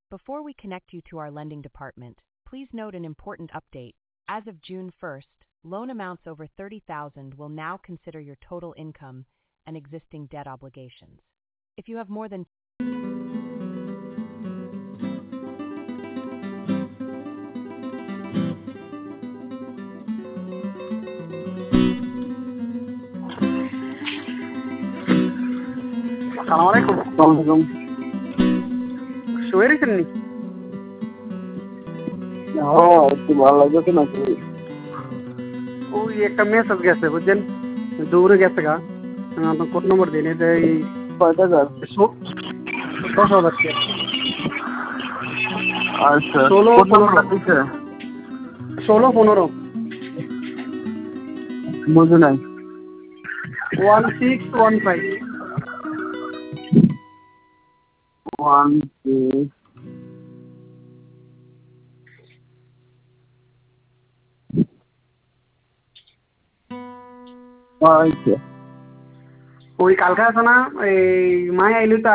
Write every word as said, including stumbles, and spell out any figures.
Before we connect you to our lending department, please note an important update. As of June first, loan amounts over thirty thousand will now consider your total income and existing debt obligations. If you have more than সালাম আলাইকুম। ওয়ালাইকুম। শুয়ে রয়েছেন নি? হ্যাঁ, একটু ভালো লাগছে নাকি? ওই একটা মেসেজ গেছে বুঝছেন, দৌড়ে গেছে গা। আমি আপনার কোড নম্বর দিই এটা এই কয় টাকা? দশ হাজার টাকা। আচ্ছা, ষোলো কোড পনেরো নাম্বারটা দিছে? ষোলো পনেরো বুঝি নাই। One six one five. One six আচ্ছা। ওই কালকে আছে না এই মাই আইলি তো